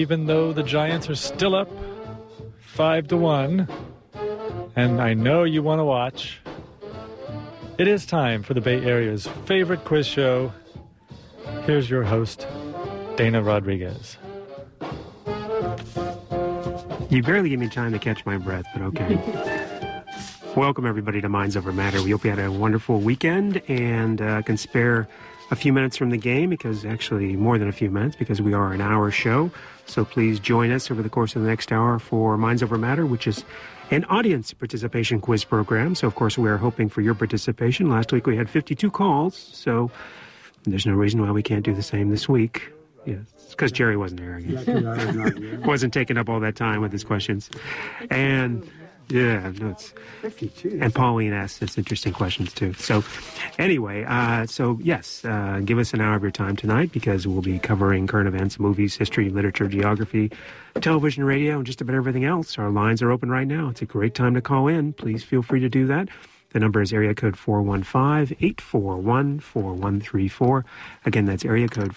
even though the Giants are still up 5-1, and I know you want to watch. It is time for the Bay Area's favorite quiz show. Here's your host, Dana Rodriguez. You barely give me time to catch my breath, but okay. Welcome, everybody, to Minds Over Matter. We hope you had a wonderful weekend and can spare a few minutes from the game, because actually more than a few minutes, because we are an hour show. So please join us over the course of the next hour for Minds Over Matter, which is an audience participation quiz program. So, of course, we are hoping for your participation. Last week we had 52 calls, so there's no reason why we can't do the same this week. Yeah, it's because Jerry wasn't there, I guess. Yeah, wasn't taking up all that time with his questions. And, yeah, no, it's 52. And Pauline asked us interesting questions, too. So, anyway, yes, give us an hour of your time tonight, because we'll be covering current events, movies, history, literature, geography, television, radio, and just about everything else. Our lines are open right now. It's a great time to call in. Please feel free to do that. The number is area code 415-841-4134. Again, that's area code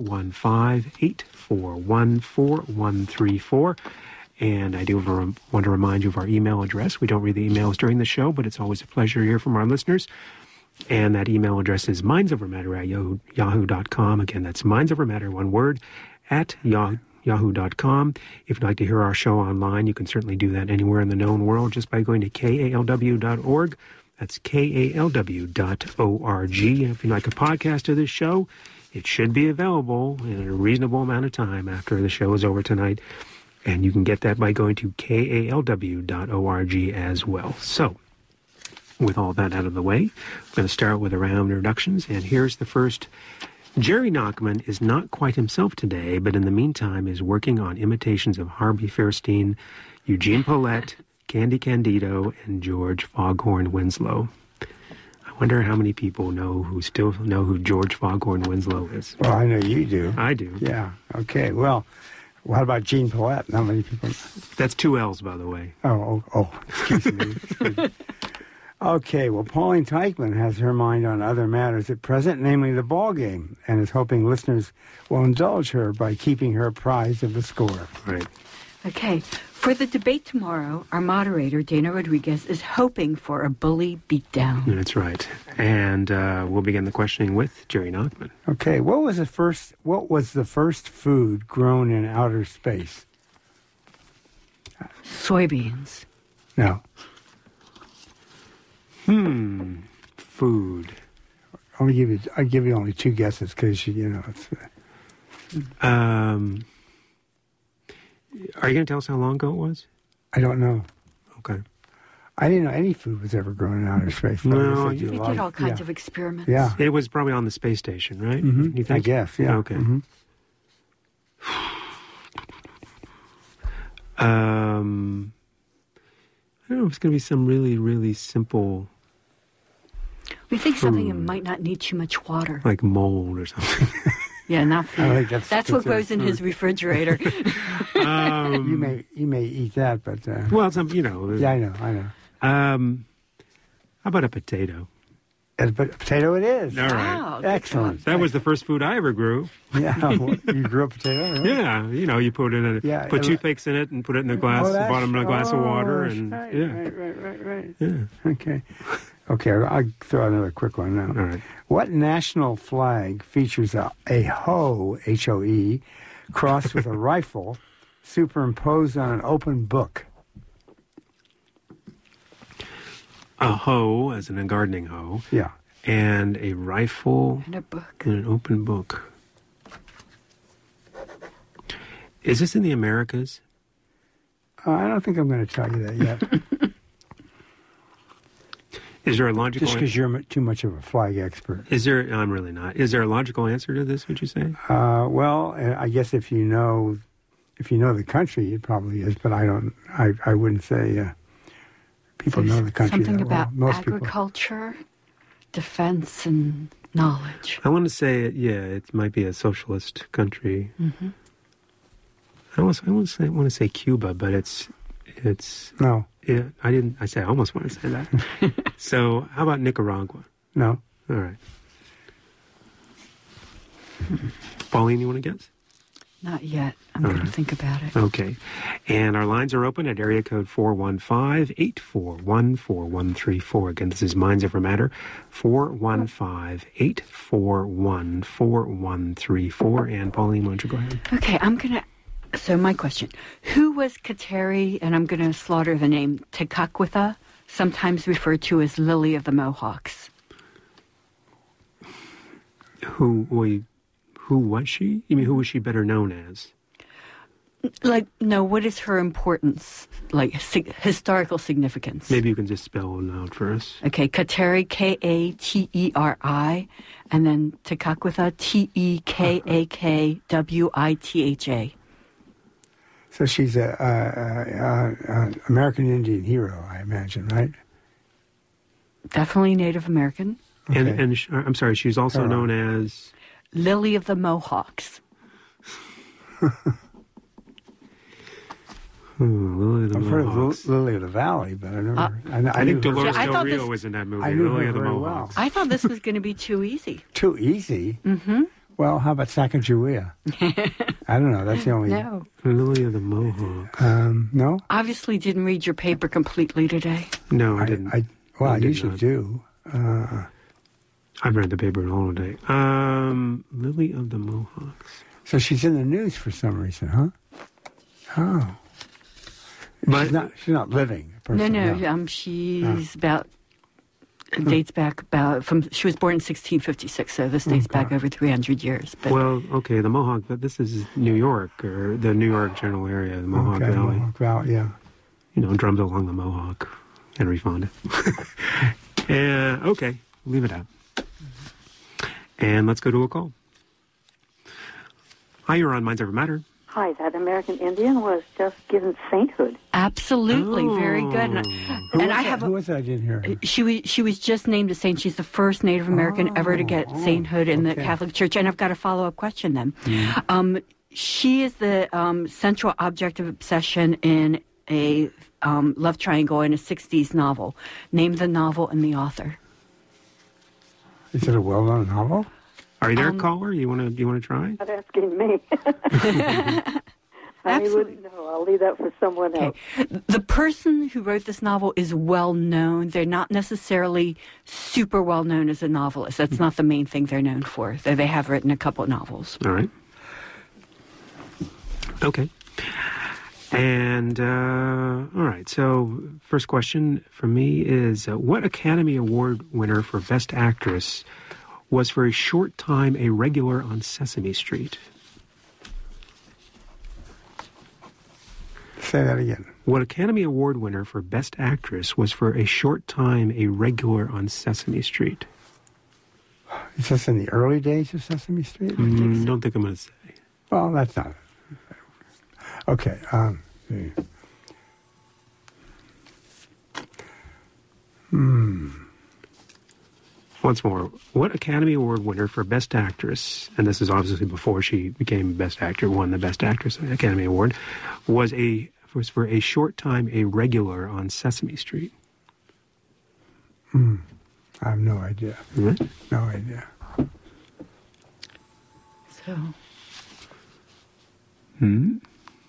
415-841-4134. And I do want to remind you of our email address. We don't read the emails during the show, but it's always a pleasure to hear from our listeners. And that email address is mindsovermatter@yahoo.com. Again, that's mindsovermatter, one word, at yahoo.com. If you'd like to hear our show online, you can certainly do that anywhere in the known world just by going to kalw.org. That's kalw.org. If you'd like a podcast of this show, it should be available in a reasonable amount of time after the show is over tonight. And you can get that by going to kalw.org as well. So, with all that out of the way, I'm going to start with a round of introductions. And here's the first. Jerry Nachman is not quite himself today, but in the meantime is working on imitations of Harvey Fierstein, Eugene Paulette, Candy Candido, and George Foghorn Winslow. I wonder how many people still know who George Foghorn Winslow is. Well, I know you do. I do. Yeah. Okay. Well, what about Gene Paulette? How many people? That's 2 L's, by the way. Oh, excuse me. Okay, well, Pauline Teichman has her mind on other matters at present, namely the ball game, and is hoping listeners will indulge her by keeping her apprised of the score. Right. Okay. For the debate tomorrow, our moderator, Dana Rodriguez, is hoping for a bully beatdown. That's right. And we'll begin the questioning with Jerry Nachman. Okay, what was the first food grown in outer space? Soybeans. No. Food. I'll give you only 2 guesses because it's. Are you going to tell us how long ago it was? I don't know. Okay. I didn't know any food was ever grown in outer space. No, they did all kinds of experiments. Yeah. It was probably on the space station, right? Mm-hmm. You think? I guess, yeah. Okay. Mm-hmm. I don't know if it's going to be some really, really simple. We think something that might not need too much water. Like mold or something. Yeah, not food. I think that's what goes in his refrigerator. You may eat that, but well, yeah, I know. How about a potato? But potato it is. All right. Wow, Excellent. That was the first food I ever grew. Yeah, you grew a potato. Really? Yeah, you put it in put toothpicks in it and put it in the glass, the bottom of a glass of water, and right. Yeah. Okay. I'll throw out another quick one now. All right. What national flag features a hoe, H-O-E, crossed with a rifle, superimposed on an open book? A hoe, as in a gardening hoe. Yeah. And a rifle. And a book. And an open book. Is this in the Americas? I don't think I'm going to tell you that yet. Is there a logical... Just because you're too much of a flag expert. I'm really not. Is there a logical answer to this, would you say? Well, I guess if you know the country, it probably is, but I wouldn't say people know the country Something that well. about Most agriculture, defense, and knowledge. I want to say, it might be a socialist country. Mm-hmm. I want to say Cuba, but it's no. Yeah, I almost want to say that. So, how about Nicaragua? No. All right. Pauline, you want to guess? Not yet. I'm All going to right. think about it. Okay. And our lines are open at area code 415-841-4134. Again, this is Minds Over Matter, 415-841-4134. And Pauline, why don't you go ahead? Okay, I'm going to... So my question, who was Kateri, and I'm going to slaughter the name, Tekakwitha, sometimes referred to as Lily of the Mohawks? Who was she? You mean, who was she better known as? Like, no, what is her importance, like historical significance? Maybe you can just spell it out for us. Okay, Kateri, Kateri, and then Tekakwitha, Tekakwitha. So she's a American Indian hero, I imagine, right? Definitely Native American. Okay. And I'm sorry, she's also known as... Lily of the Mohawks. Lily of the I've heard Mohawks. of Lily of the Valley, but I never. I think knew her- Dolores I Del thought Rio this- was in that movie, I knew Lily her of the very Mohawks. I thought this was going to be too easy. Too easy. Mm-hmm. Well, how about Sacagawea? I don't know. That's the only. No. Lily of the Mohawks. No. Obviously didn't read your paper completely today. No, I didn't. I I did usually not. do. I've read the paper all day. Lily of the Mohawks. So she's in the news for some reason, huh? Oh. But She's not living. a person, No. She's about... Dates back about she was born in 1656, so this dates back over 300 years. But well, okay, the Mohawk, but this is New York, or the New York general area, the Mohawk Okay, Valley. Mohawk Valley, yeah. You know, drums along the Mohawk, Henry Fonda. Okay, leave it out. And let's go to a call. Hi, you're on Minds Over Matter. Hi, that American Indian was just given sainthood. absolutely, very good. And Who was that? I didn't hear her. she was just named a saint. She's the first Native American ever to get sainthood in the okay. Catholic Church. And I've got a follow-up question then. She is the central object of obsession in a love triangle in a 60s novel. Name the novel and the author. Is it a well-known novel? Are you there, caller? You want to try? Not asking me. I Absolutely. wouldn't know. I'll leave that for someone else. The person who wrote this novel is well known. They're not necessarily super well known as a novelist. That's not the main thing they're known for. Though they have written a couple of novels. All right. Okay. And, all right. So, first question for me is, what Academy Award winner for Best Actress was for a short time a regular on Sesame Street? Say that again. What Academy Award winner for Best Actress was for a short time a regular on Sesame Street? Is this in the early days of Sesame Street? Don't think I'm going to say. Well, that's not it. Okay. Once more, what Academy Award winner for Best Actress, and this is obviously before she became Best Actor, won the Best Actress Academy Award, was for a short time a regular on Sesame Street? I have no idea. Mm-hmm. No idea. So I'm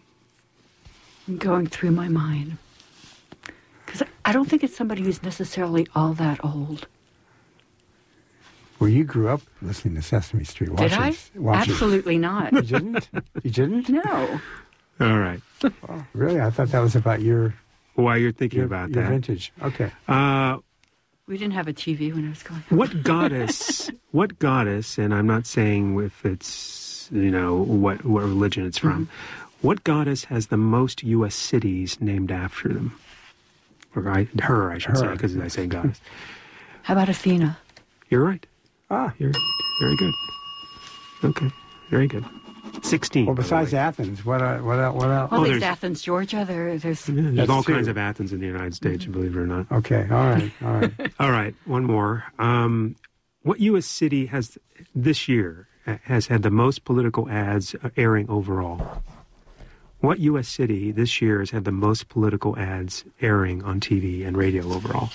going through my mind. Because I don't think it's somebody who's necessarily all that old. Well, you grew up listening to Sesame Street. Did I? Absolutely not. You didn't? You didn't? No. All right. Oh, really? I thought that was about your While you're thinking about your that, vintage. Okay. We didn't have a TV when I was going. what goddess, and I'm not saying if it's, what religion it's from, what goddess has the most U.S. cities named after them? Or her, I should say, because I say goddess. How about Athena? You're right. Ah. You're very good. Okay, very good. 16. Well, by the besides way. Athens, what else? Well, Oh, there's there's- Athens, Georgia. There's Yeah, there's That's all two. kinds of Athens in the United States, believe it or not. Okay. All right. All right. All right, one more. What U.S. city has this year has had the most political ads airing overall? What U.S. city this year has had the most political ads airing on TV and radio overall?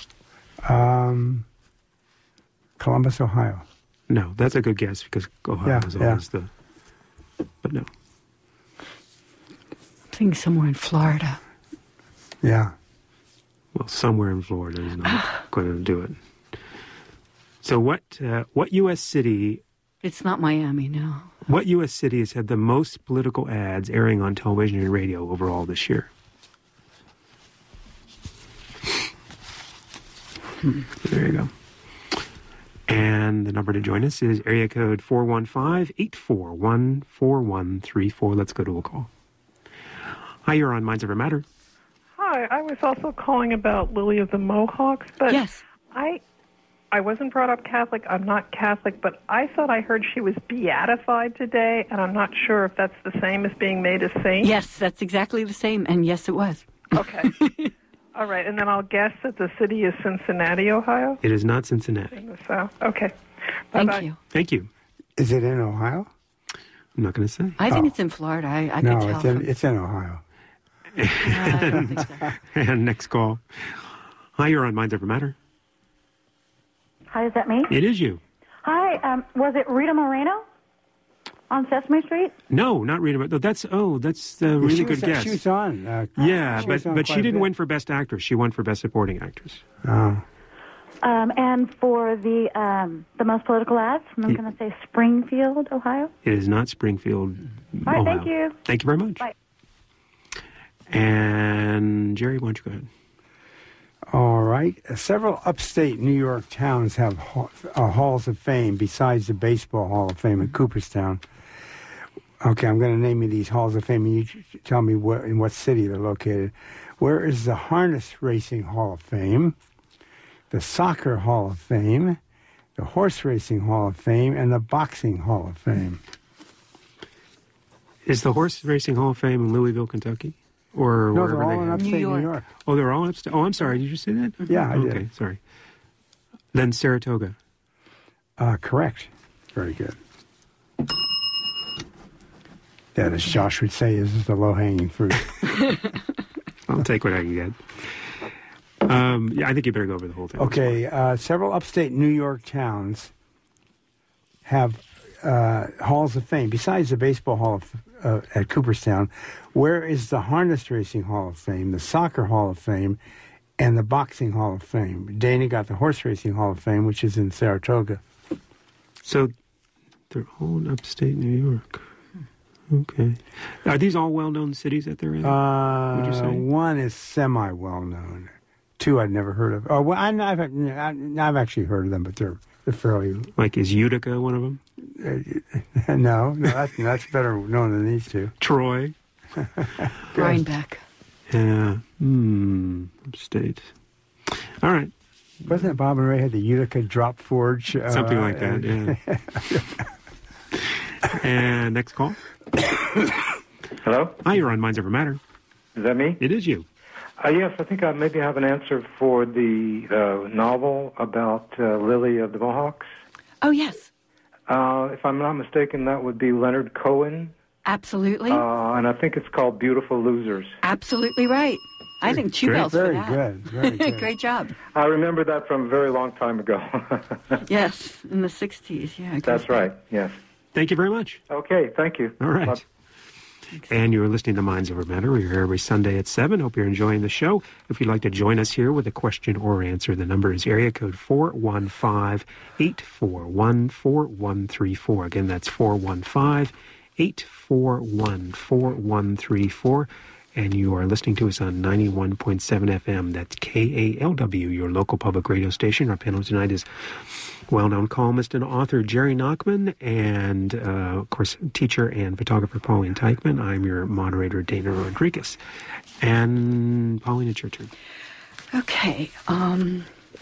Columbus, Ohio. No, that's a good guess because Ohio is Yeah, always the... But no. think somewhere in Florida. Yeah. Well, somewhere in Florida is not going to do it. So what U.S. city... It's not Miami, no. What U.S. city has had the most political ads airing on television and radio overall this year? There you go. And the number to join us is area code 415-841-4134. Let's go to a call. Hi, you're on Minds Over Matter. Hi, I was also calling about Lily of the Mohawks, but Yes. I wasn't brought up Catholic. I'm not Catholic, but I thought I heard she was beatified today, and I'm not sure if that's the same as being made a saint. Yes, that's exactly the same, and yes, it was. Okay. All right, and then I'll guess that the city is Cincinnati, Ohio? It is not Cincinnati. In the South. Okay. Bye-bye. Thank you. Thank you. Is it in Ohio? I'm not going to say. I think it's in Florida. I could No, tell. it's in Ohio. I don't think so. And next call. Hi, you're on Minds Over Matter. Hi, is that me? It is you. Hi, was it Rita Moreno on Sesame Street? No, not Rita. That's a really She good was, guess. She was on. Yeah, she was on but she quite a didn't bit. win for Best Actress. She won for Best Supporting Actress. Oh. And for the most political ads, I'm going to say Springfield, Ohio. It is not Springfield, All right, Ohio. thank you. Thank you very much. Bye. And Jerry, why don't you go ahead? All right. Several upstate New York towns have halls of fame besides the Baseball Hall of Fame in Cooperstown. Okay, I'm going to name you these halls of fame, and you tell me in what city they're located. Where is the Harness Racing Hall of Fame, the Soccer Hall of Fame, the Horse Racing Hall of Fame, and the Boxing Hall of Fame? Is the Horse Racing Hall of Fame in Louisville, Kentucky? Or No, wherever they're all they in have? upstate New York. Oh, they're all in upstate. Oh, I'm sorry. Did you say that? Yeah, I did. Okay, sorry. Then Saratoga. Correct. Very good. That, as Josh would say, is the low-hanging fruit. I'll take what I can get. Yeah, I think you better go over the whole thing. Okay, several upstate New York towns have halls of fame. Besides the Baseball Hall at Cooperstown, where is the Harness Racing Hall of Fame, the Soccer Hall of Fame, and the Boxing Hall of Fame? Dana got the Horse Racing Hall of Fame, which is in Saratoga. So they're all in upstate New York. Okay. Are these all well-known cities that they're in? Would you say? One is semi-well-known. Two I'd never heard of. Oh, well, I've actually heard of them, but they're fairly... Like, is Utica one of them? No, that's better known than these two. Troy? Rhinebeck. Yeah. Upstate. All right. Wasn't it Bob and Ray had the Utica Drop Forge? Something like that, yeah. And next call. Hello? Hi, you're on Minds Over Matter. Is that me? It is you. Yes, I think I maybe have an answer for the novel about Lily of the Mohawks. Oh, yes. If I'm not mistaken, that would be Leonard Cohen. Absolutely. And I think it's called Beautiful Losers. Absolutely right. I think two bells for Very that. good. Very good. Great job. I remember that from a very long time ago. Yes, in the 60s. Yeah. it goes That's back. right, yes. Thank you very much. Okay, thank you. All right. Bye. And you're listening to Minds Over Matter. We're here every Sunday at 7. Hope you're enjoying the show. If you'd like to join us here with a question or answer, the number is area code 415-841-4134. Again, that's 415-841-4134. And you are listening to us on 91.7 FM. That's KALW, your local public radio station. Our panel tonight is well-known columnist and author Jerry Nachman, and, of course, teacher and photographer Pauline Teichman. I'm your moderator, Dana Rodriguez. And, Pauline, it's your turn. Okay. I'm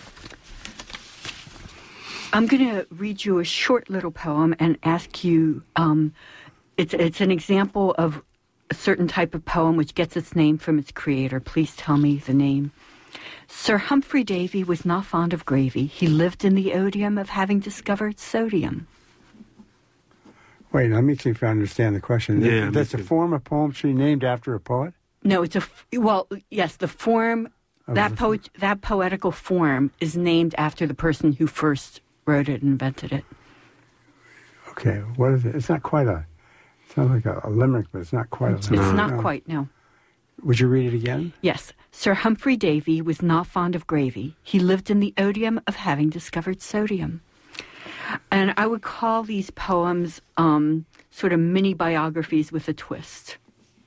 going to read you a short little poem and ask you, it's an example of a certain type of poem which gets its name from its creator. Please tell me the name. Sir Humphrey Davy was not fond of gravy. He lived in the odium of having discovered sodium. Wait, let me see if I understand the question. Yeah, That's a form of poetry named after a poet? No, it's yes, the form, that poetical form is named after the person who first wrote it and invented it. Okay, what is it? It's not quite it sounds like a limerick, but it's not quite It's not quite, no. Would you read it again? Yes. Sir Humphrey Davy was not fond of gravy. He lived in the odium of having discovered sodium. And I would call these poems sort of mini biographies with a twist.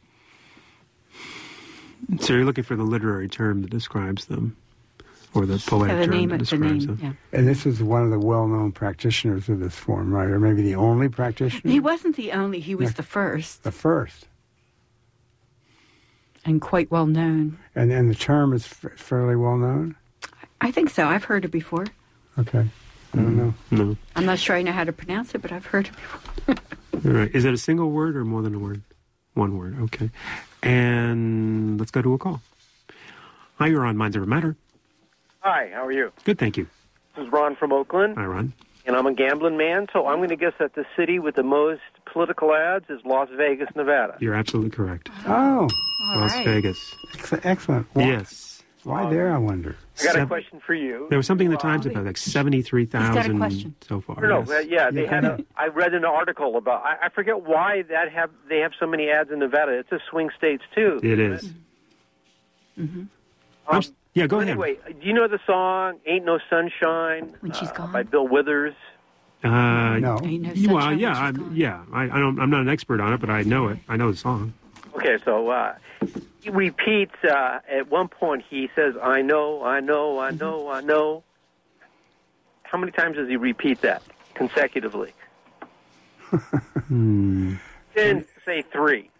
So you're looking for the literary term that describes them, or the poetic term that describes them. Yeah. And this is one of the well-known practitioners of this form, right? Or maybe the only practitioner? He wasn't the only. He was the first. The first. And quite well known. And the term is fairly well known? I think so. I've heard it before. Okay. I don't know. No. I'm not sure I know how to pronounce it, but I've heard it before. All right. Is it a single word or more than a word? One word. Okay. And let's go to a call. Hi, you're on Minds Over Matter. Hi, how are you? Good, thank you. This is Ron from Oakland. Hi, Ron. And I'm a gambling man, so I'm going to guess that the city with the most political ads is Las Vegas, Nevada. You're absolutely correct. Oh. Las Vegas. Excellent. Why, Yes. Why there, I wonder? I got a question for you. There was something in the Times about like 73,000 so far. No, yes. yeah, they had I read an article about, I forget why they have so many ads in Nevada. It's a swing states, too. It is. Mm-hmm. Yeah, go ahead. Anyway, do you know the song "Ain't No Sunshine" When she's gone? by Bill Withers? No. Ain't no Well, sunshine yeah, when she's gone. I'm not an expert on it, but I know it. I know the song. Okay, so he repeats at one point. He says, "I know, I know, I know, I know." How many times does he repeat that consecutively? Then say 3.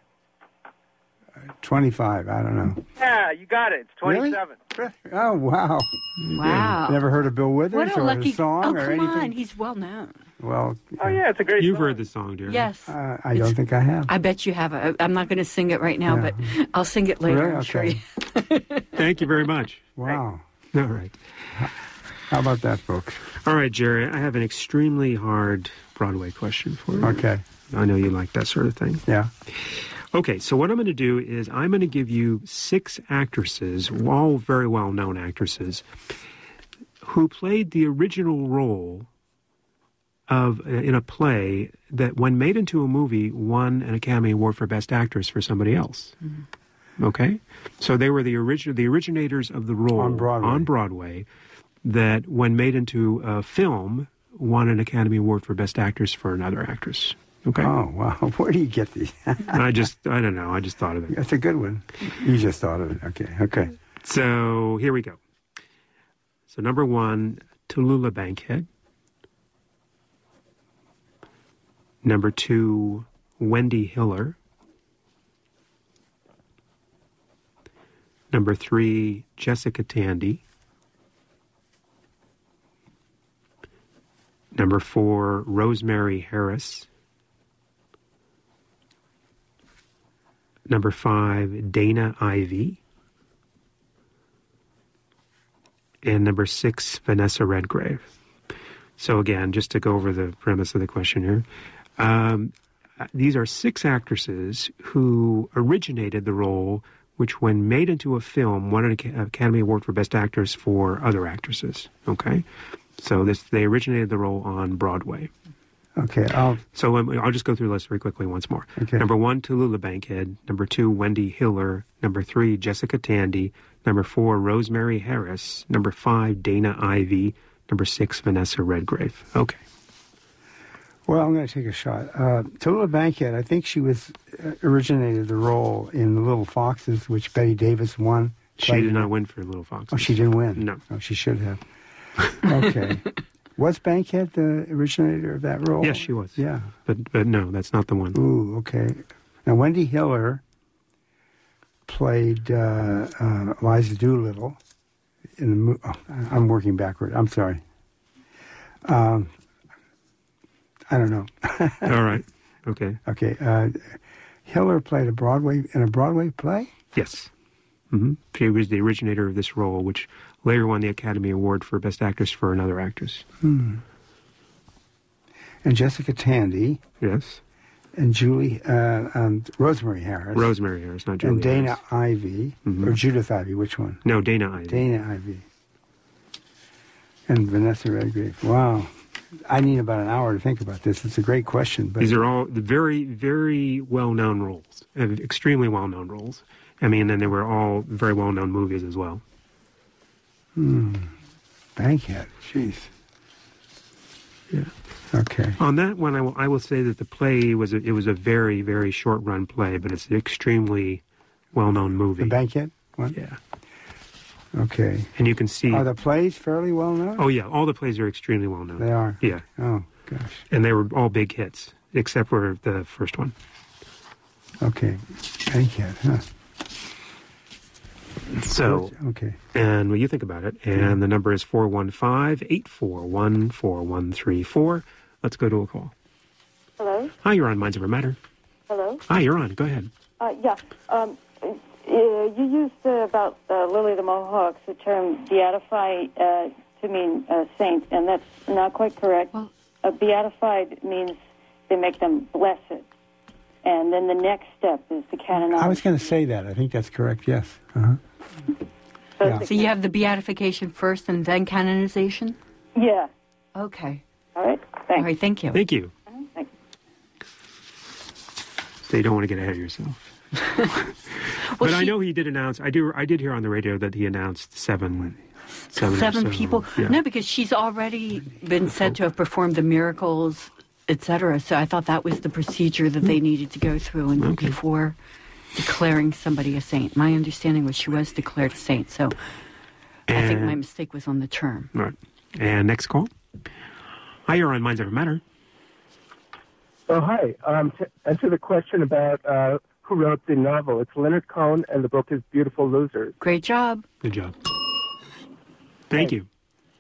25, I don't know. Yeah, you got it. It's 27. Really? Oh, wow. Wow. Never heard of Bill Withers What a or lucky his song Oh, or come anything? on. He's well known. Well, Oh yeah, it's a great. You've song. heard the song, dear. Yes. I don't think I have. I bet you have. I'm not going to sing it right now, Yeah. but I'll sing it later, Really? I'm sure. Okay. Thank you very much. Wow. All right. How about that, folks? All right, Jerry, I have an extremely hard Broadway question for you. Okay. I know you like that sort of thing. Yeah. Okay, so what I'm going to do is I'm going to give you 6 actresses, all very well-known actresses, who played the original role of in a play that, when made into a movie, won an Academy Award for Best Actress for somebody else. Mm-hmm. Okay? So they were the originators of the role On Broadway. that, when made into a film, won an Academy Award for Best Actress for another actress. Okay. Oh, wow. Where do you get these? I don't know. I just thought of it. That's a good one. You just thought of it. Okay. Okay. So here we go. So number 1, Tallulah Bankhead. Number 2, Wendy Hiller. Number 3, Jessica Tandy. Number 4, Rosemary Harris. Number 5, Dana Ivey. And number 6, Vanessa Redgrave. So again, just to go over the premise of the question here, these are 6 actresses who originated the role, which, when made into a film, won an Academy Award for Best Actress for other actresses. Okay? So they originated the role on Broadway. Okay. So I'll just go through the list very quickly once more. Okay. Number 1, Tallulah Bankhead. Number 2, Wendy Hiller. Number 3, Jessica Tandy. Number 4, Rosemary Harris. Number 5, Dana Ivey. Number 6, Vanessa Redgrave. Okay. Well, I'm going to take a shot. Tallulah Bankhead, I think she originated the role in The Little Foxes, which Betty Davis won. She did not win for Little Foxes. Oh, she didn't win? No. Oh, she should have. Okay. Was Bankhead the originator of that role? Yes, she was. Yeah. But no, that's not the one. Ooh, okay. Now, Wendy Hiller played Eliza Doolittle in the movie. Oh, I'm working backward. I'm sorry. I don't know. All right. Okay. Okay. Hiller played in a Broadway play? Yes. Mm-hmm. She was the originator of this role, which later won the Academy Award for Best Actress for another actress. And Jessica Tandy. Yes. And Rosemary Harris. Rosemary Harris, not Julie And Dana Harris. Ivey. Or Judith Ivey, which one? No, Dana Ivey. Dana Ivey. And Vanessa Redgrave. Wow. I need about an hour to think about this. It's a great question. But these are all very, very well-known roles, extremely well-known roles. I mean, and they were all very well-known movies as well. Bankhead. Jeez. Yeah. Okay. On that one, I will say that the play was a very, very short-run play, but it's an extremely well-known movie. The Bankhead one? Yeah. Okay. And you can see... Are the plays fairly well known? Oh, yeah. All the plays are extremely well-known. They are? Yeah. Oh, gosh. And they were all big hits, except for the first one. Okay. Bankhead, huh? So, okay. And when you think about it, and the number is 415-841-4134. Let's go to a call. Hello? Hi, you're on Minds Over Matter. Hello? Hi, you're on. Go ahead. Yeah. You used about Lily the Mohawks, the term beatify to mean saint, and that's not quite correct. Well, beatified means they make them blessed. And then the next step is the canonization. I was going to say that. I think that's correct, yes. Uh-huh. Yeah. so you have the beatification first and then canonization? Yeah. Okay. All right. All Thanks. right, thank you. Thank you. Thanks. So you don't want to get ahead of yourself. Well, but I know he did announce, I did hear on the radio that he announced seven or so. people. Yeah. No, because she's already been said to have performed the miracles, etc. So I thought that was the procedure that they needed to go through and before declaring somebody a saint. My understanding was she was declared a saint, so I think my mistake was on the term. Right. And next call. Hi, you're on Minds Over Matter. Oh, hi. To answer the question about who wrote the novel, it's Leonard Cohen, and the book is Beautiful Losers. Great job. Good job. Thank you.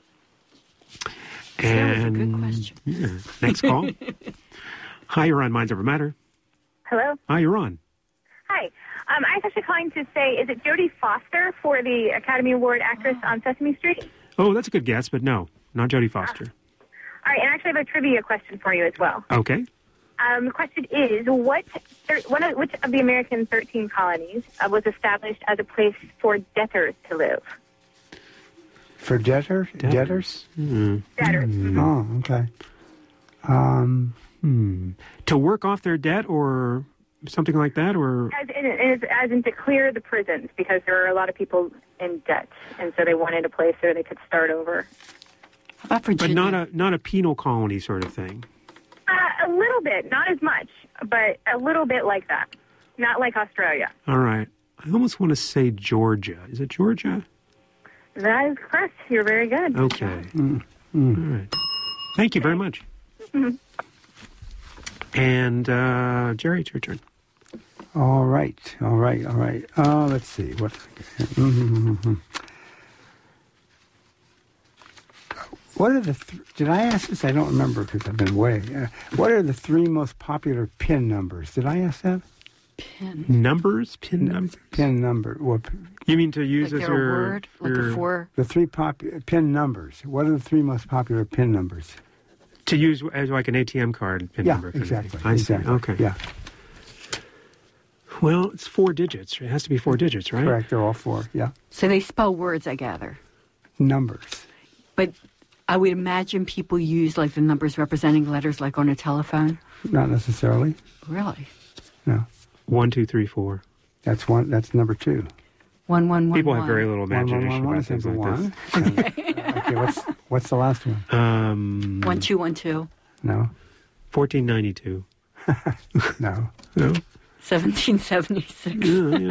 That was a good question. Yeah. Next call. Hi, you're on Minds Over Matter. Hello? Hi, you're on. Hi. I was actually calling to say, is it Jodie Foster for the Academy Award actress on Sesame Street? Oh, that's a good guess, but no, not Jodie Foster. All right, and actually I have a trivia question for you as well. Okay. The question is, which of the American 13 colonies was established as a place for debtors to live? For debtors? Debtors. Mm-hmm. Oh, okay. To work off their debt or something like that, or As in to clear the prisons, because there are a lot of people in debt, and so they wanted a place where they could start over. How about Virginia? but not a penal colony sort of thing. A little bit, not as much, but a little bit like that. Not like Australia. All right. I almost want to say Georgia. Is it Georgia? That is correct. You're very good. Okay. All right. Thank you very much. Mhm. And Jerry, it's your turn. All right. Let's see. What are the... did I ask this? I don't remember because I've been away. What are the three most popular PIN numbers? Did I ask that? PIN numbers. PIN number. Well, you mean to use like as they're your a word, like a four? The three PIN numbers. What are the three most popular PIN numbers? To use as like an ATM card PIN number. kind of thing. Exactly. I see. Exactly. Okay. Yeah. Well, it's 4 digits. It has to be 4 digits, right? Correct. They're all 4. Yeah. So they spell words, I gather. Numbers. But I would imagine people use like the numbers representing letters like on a telephone. Not necessarily. Really? No. 1, 2, 3, 4. That's one. That's number 2. 1, 1, 1, People 1. have very little imagination about things like one. this. Okay. What's the last one? 1, 2, 1, 2. No. 1492. No. No. 1776.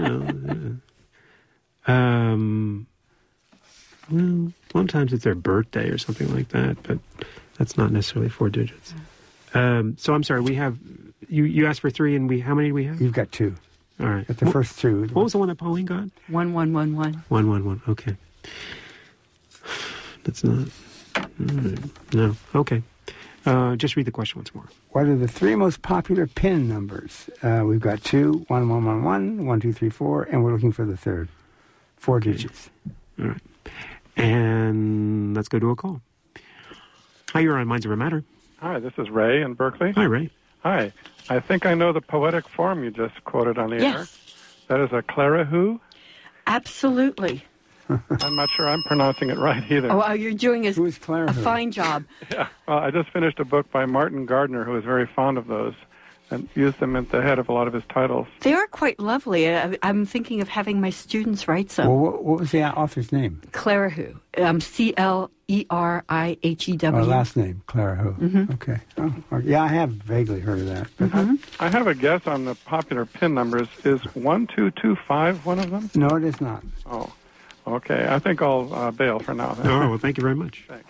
Well, sometimes it's their birthday or something like that, but that's not necessarily 4 digits. So I'm sorry, we have, you asked for 3 and how many do we have? You've got 2. All right. At the first 2. What was the one that Pauline got? 1, 1, 1, 1. 1, 1, 1. Okay. That's not. No. Okay. Just read the question once more. What are the 3 most popular PIN numbers? We've got 2, 1, 1, 1, 1, 1, 2, 3, 4, and we're looking for the third. 4 digits. All right. And let's go to a call. Hi, you're on Minds Over Matter. Hi, this is Ray in Berkeley. Hi, Ray. Hi. I think I know the poetic form you just quoted on the air. That is a Clerihu. Absolutely. I'm not sure I'm pronouncing it right either. Oh, you're doing a fine job. Yeah. Well, I just finished a book by Martin Gardner, who is very fond of those. and used them at the head of a lot of his titles. They are quite lovely. I'm thinking of having my students write some. Well, what was the author's name? Clerihew. Clerihew. Last name, Clerihew. Mm-hmm. Okay. Oh, yeah, I have vaguely heard of that. But I have a guess on the popular pin numbers. Is 1225 one of them? No, it is not. Oh, okay. I think I'll bail for now. Then. All right, well, thank you very much. Thanks.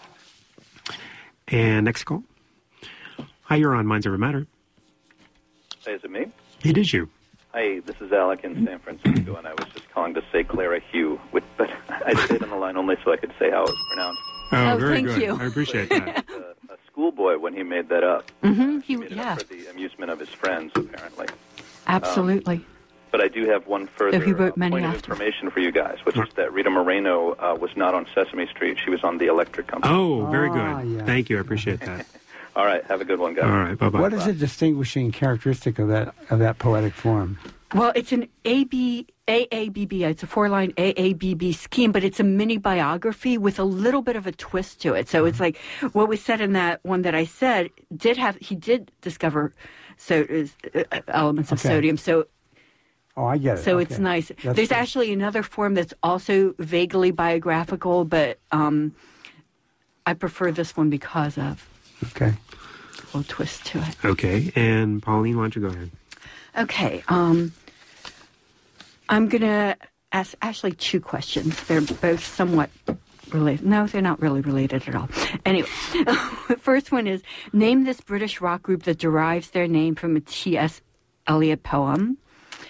And next call. Hi, you're on Minds Over Matter. Hey, is it me? It is you. Hi, this is Alec in San Francisco, and I was just calling to say Clerihew, but I stayed on the line only so I could say how it was pronounced. Oh, very thank good. you. I appreciate that. A schoolboy when he made that up. Mm-hmm. He made it up for the amusement of his friends, apparently. Absolutely. But I do have one further he wrote many point of after. information for you guys, which is that Rita Moreno was not on Sesame Street. She was on The Electric Company. Oh, very good. Yeah. Thank you. I appreciate that. All right, have a good one, guys. All right, bye-bye. What is a distinguishing characteristic of that poetic form? Well, it's an AABB. It's a 4-line AABB scheme, but it's a mini biography with a little bit of a twist to it. So it's like what was said in that one that I said. He did discover elements of sodium. So. Oh, I get it. So it's nice. There's actually another form that's also vaguely biographical, but I prefer this one because of. Okay. A little twist to it. Okay, and Pauline, why don't you go ahead? Okay. I'm going to ask actually two questions. They're both somewhat related. No, they're not really related at all. Anyway, the first one is, name this British rock group that derives their name from a T.S. Eliot poem.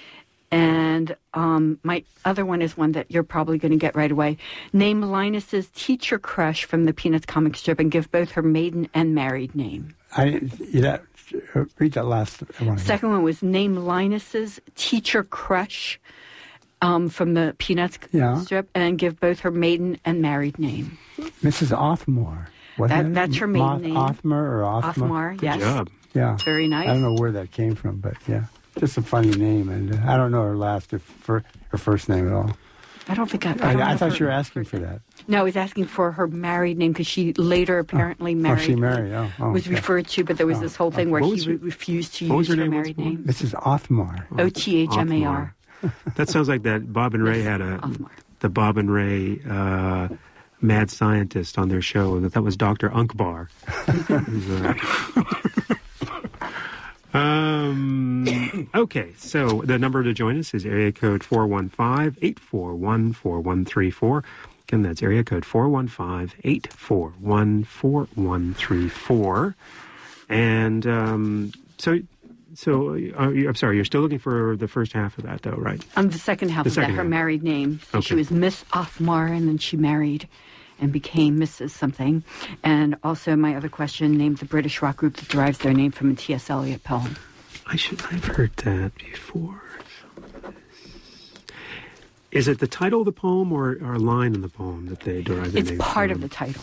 And my other one is one that you're probably going to get right away. Name Linus's teacher crush from the Peanuts comic strip and give both her maiden and married name. Read that last one. Second one was name Linus's teacher crush from the Peanuts strip and give both her maiden and married name. Mrs. Othmore. That's her maiden name. Othmar or Othmar? Othmar, yes. Good job. Yeah. Very nice. I don't know where that came from, but yeah. Just a funny name, and I don't know her first name at all. I don't think I thought you were asking for that. No, I was asking for her married name because she later apparently married. Oh, she married. Was referred to, but there was this whole thing where he refused to use her married name. Mrs. Othmar. Othmar. That sounds like that Bob and Ray had the Bob and Ray mad scientist on their show. That was Dr. Unkbar. Okay, so the number to join us is area code 415-841-4134. Again, that's area code 415-841-4134. And I'm sorry, you're still looking for the first half of that, though, right? The second half of that, her married name. So she was Miss Othmar, and then she married and became Mrs. something. And also my other question, named the British rock group that derives their name from a T.S. Eliot poem. I've heard that before. Is it the title of the poem or a line in the poem that they derive their name from? It's part of the title.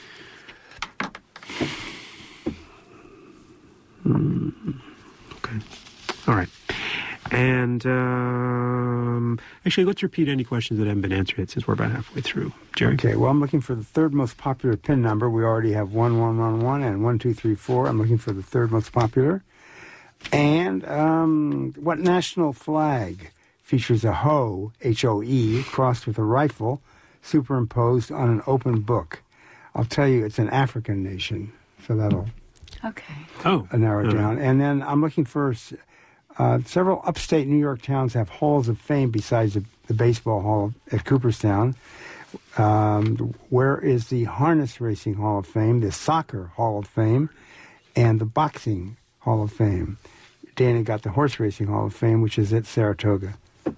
Okay. All right. And actually, let's repeat any questions that haven't been answered yet since we're about halfway through. Jerry? Okay, well, I'm looking for the third most popular PIN number. We already have 1111 and 1234. I'm looking for the third most popular. And what national flag features a hoe, H-O-E, crossed with a rifle, superimposed on an open book? I'll tell you, it's an African nation, so that'll narrow it down. And then I'm looking for... several upstate New York towns have halls of fame besides the baseball hall at Cooperstown. Where is the harness racing hall of fame, the soccer hall of fame, and the boxing hall of fame? Dana got the horse racing hall of fame, which is at Saratoga.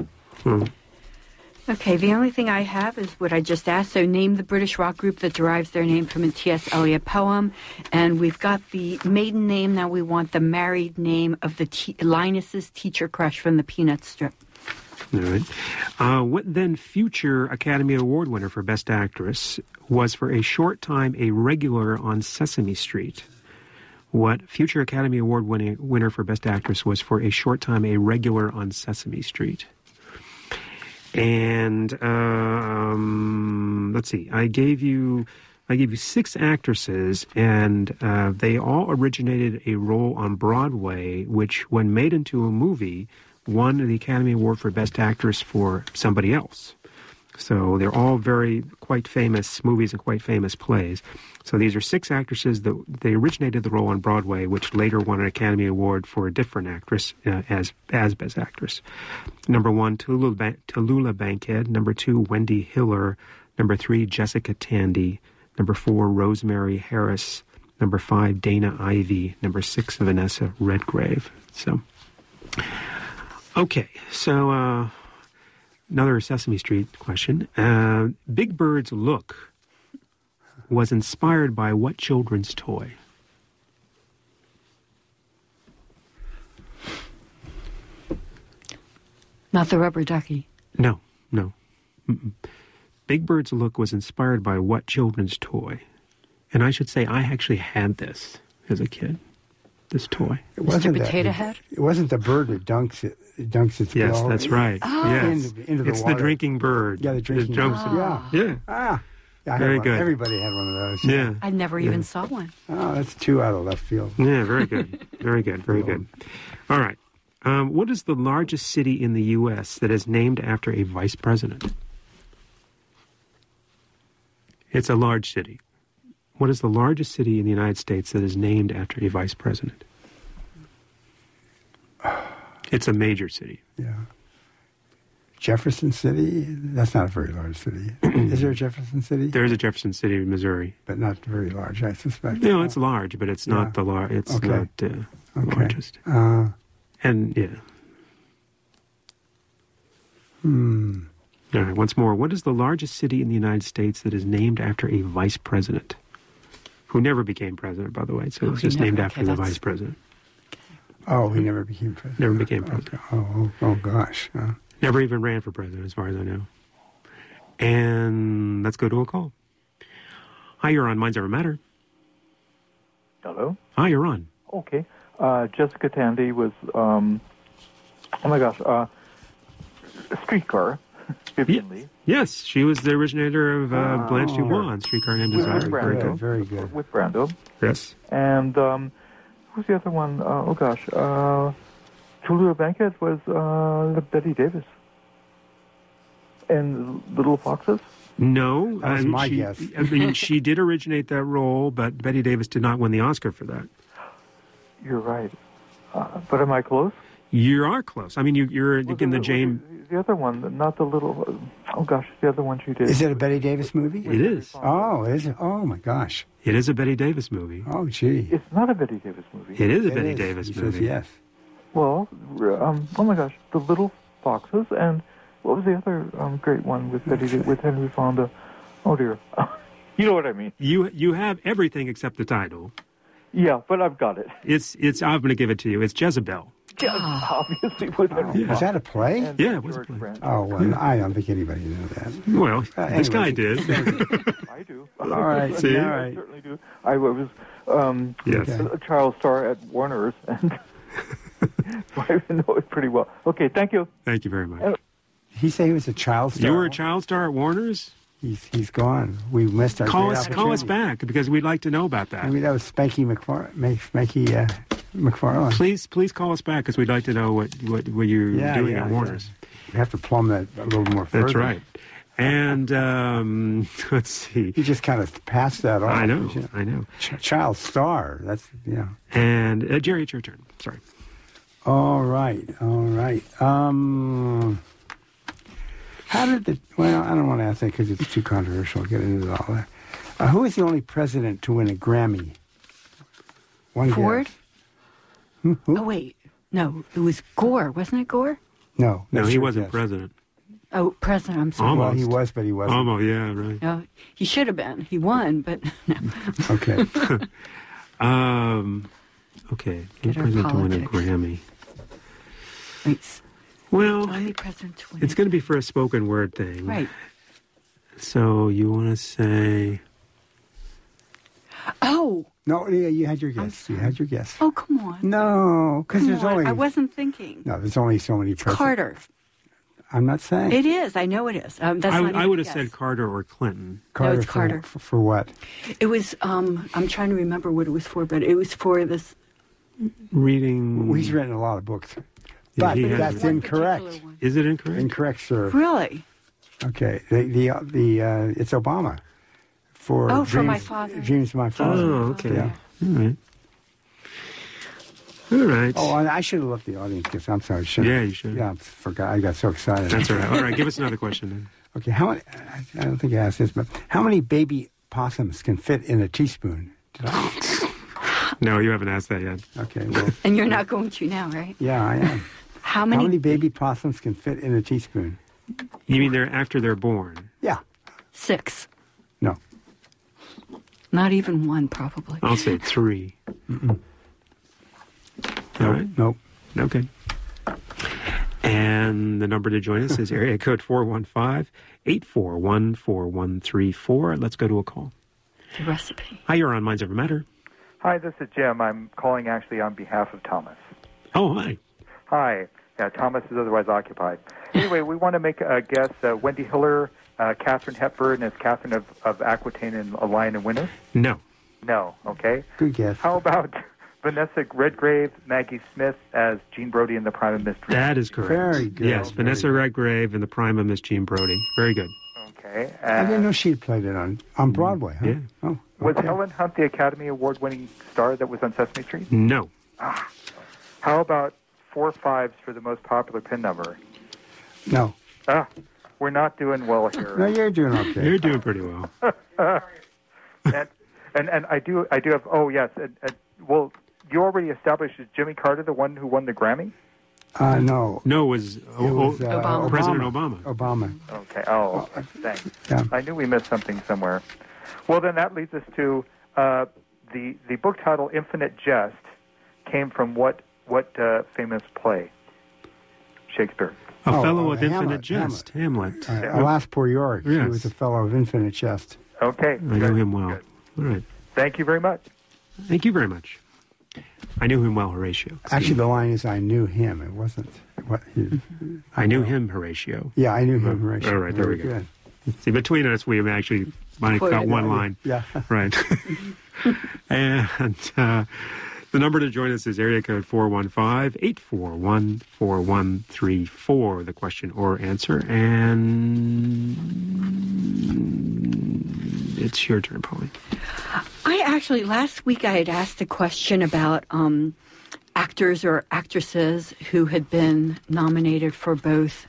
Okay, the only thing I have is what I just asked. So name the British rock group that derives their name from a T.S. Eliot poem. And we've got the maiden name. Now we want the married name of the Linus's teacher crush from the Peanuts strip. All right. What then future Academy Award winner for Best Actress was for a short time a regular on Sesame Street? What future Academy Award winner for Best Actress was for a short time a regular on Sesame Street? And let's see, I gave you I give you 6 actresses, and they all originated a role on Broadway, which, when made into a movie, won the Academy Award for Best Actress for somebody else. So they're all quite famous movies and quite famous plays. So these are 6 actresses that they originated the role on Broadway, which later won an Academy Award for a different actress as Best Actress. Number 1, Tallulah Bankhead. Number 2, Wendy Hiller. Number 3, Jessica Tandy. Number 4, Rosemary Harris. Number 5, Dana Ivey. Number 6, Vanessa Redgrave. So, okay. So, another Sesame Street question. Big Bird's look was inspired by what children's toy? Not the rubber ducky. No. Mm-mm. Big Bird's look was inspired by what children's toy? And I should say I actually had this as a kid, this toy. It wasn't Mr. Potato Head? It wasn't the bird that dunks its Yes, bill. that's right. Oh. Yes. Into the It's water. the drinking bird. Yeah, the drinking It jumps bird. in. Yeah. Yeah. I had Very one. good. Everybody had one of those. Yeah. I never even saw one. Oh, that's 2 out of left field. Yeah, very good. Very good. Very good. All right. What is the largest city in the U.S. that is named after a vice president? It's a large city. What is the largest city in the United States that is named after a vice president? It's a major city. Yeah. Jefferson City? That's not a very large city. Is there a Jefferson City? There is a Jefferson City, Missouri. But not very large, I suspect. No, it's large, but it's not the It's not the largest. And yeah. All right, once more. What is the largest city in the United States that is named after a vice president? Who never became president, by the way. So it's just named after the vice president. Oh, he never became president. Never became president. Oh gosh. Never even ran for president, as far as I know. And let's go to a call. Hi, you're on Minds Ever Matter. Hello? Hi, you're on. Okay. Jessica Tandy was, Streetcar. Yes, she was the originator of Blanche DuBois on Streetcar Named Desire. Very good. Very good. With Brando. Yes. And who's the other one? Tallulah Bankhead was Betty Davis. And Little Foxes? No. That was my guess. I mean, she did originate that role, but Betty Davis did not win the Oscar for that. You're right. But am I close? You are close. I mean, you're in the James... The other one, not the little... the other one she did. Is it a Betty Davis movie? It is. Oh, is it? Oh, my gosh. It is a Betty Davis movie. Oh, gee. It's not a Betty Davis movie. It is a Betty Davis movie. Says yes. Well, oh my gosh, The Little Foxes, and what was the other great one with with Henry Fonda? Oh dear, you know what I mean. You have everything except the title. Yeah, but I've got it. It's. I'm going to give it to you. It's Jezebel. Yeah, obviously with Henry Was that a play? Yeah, it was a play. Oh, well, I don't think anybody knew that. Well, this guy anyways. did. I do. All right. See? All I right. certainly do. I was Yes. a child star at Warner's, and so I know it pretty well. Okay, thank you. Thank you very much. Did he say he was a child star? You were a child star at Warner's? He's gone. We missed our Call great us opportunity. back because we'd like to know about that. Maybe that was Spanky McFarlane. Please call us back because we'd like to know what you're doing at Warner's. We have to plumb that a little more further. That's right. And let's see. You just kind of passed that off. I know. Child star. That's And Jerry, it's your turn. Sorry. All right. How did I don't want to ask that because it's too controversial. I'll get into all that. Who is the only president to win a Grammy? Ford? Who? Oh, wait. No, it was Gore. Wasn't it Gore? No, he wasn't president. Oh, president. I'm sorry. Well, he was, but he wasn't. Almost, yeah, right. No, he should have been. He won, but no. Okay. Okay. Get our President to win a politics. Grammy. Wait. Well, Only president to win. it's going to be for a spoken word thing. Right. So you want to say... Oh. No, yeah, you had your guess. You had your guess. Oh, come on. No, because Come there's on. only... I wasn't thinking. No, there's only so many presidents. Carter. I'm not saying. It is. I know it is. That's I would have said Carter or Clinton. Carter. No, it's Carter. For what? It was, I'm trying to remember what it was for, but it was for this. Reading. Well, he's written a lot of books. Yeah, But that's incorrect. Is it incorrect? Incorrect, sir. Really? Okay. It's Obama. For Oh, Dreams, for my father. Dreams of My Father. Oh, okay. Yeah. All right. All right. Oh, I should have left the audience because I'm sorry. Yeah, you should. Yeah, I forgot. I got so excited. That's all right. All right, give us another question then. Okay, how many? I don't think I asked this, but how many baby possums can fit in a teaspoon? No, you haven't asked that yet. Okay, well. And you're not going to now, right? Yeah, I am. How many baby possums can fit in a teaspoon? You mean after they're born? Yeah. 6. No. Not even 1, probably. I'll say 3. Mm-mm. All right. Nope. Okay. And the number to join us is area code 415-841-4134. Let's go to a call. The recipe. Hi, you're on Minds Over Matter. Hi, this is Jim. I'm calling actually on behalf of Thomas. Oh, hi. Hi. Yeah, Thomas is otherwise occupied. Anyway, we want to make a guess. Wendy Hiller, Katharine Hepburn as Catherine of Aquitaine in A Lion and Winter? No. No. Okay. Good guess. How about Vanessa Redgrave, Maggie Smith as Jean Brodie in The Prime of Miss Dream? That is correct. Very good. Yes, Vanessa Redgrave in The Prime of Miss Jean Brodie. Very good. Okay. I didn't know she'd played it on Broadway, huh? Yeah. Oh, Was Helen Hunt the Academy Award-winning star that was on Sesame Street? No. How about 4 5s for the most popular pin number? No. We're not doing well here. No, you're doing okay. You're doing pretty well. and I do have. Oh yes. Well, you already established, is Jimmy Carter the one who won the Grammy? No. No, it was Obama. President Obama. Obama. Okay. Oh, okay. Thanks. Yeah. I knew we missed something somewhere. Well, then that leads us to the book title "Infinite Jest" came from what famous play? Shakespeare. A fellow of Hamlet, infinite jest, Hamlet. Alas, poor Yorick. Yes. He was a fellow of infinite jest. Okay. I know him well. All right. Thank you very much. Thank you very much. I knew him well, Horatio. Actually, the line is, I knew him. It wasn't what he... I knew him, Horatio. Yeah, I knew him, Horatio. All right, there we Very go. good. See, between us, we have actually might have got one line. Yeah. Right. And the number to join us is area code 415-841-4134, the question or answer. And it's your turn, Polly. Last week I had asked a question about actors or actresses who had been nominated for both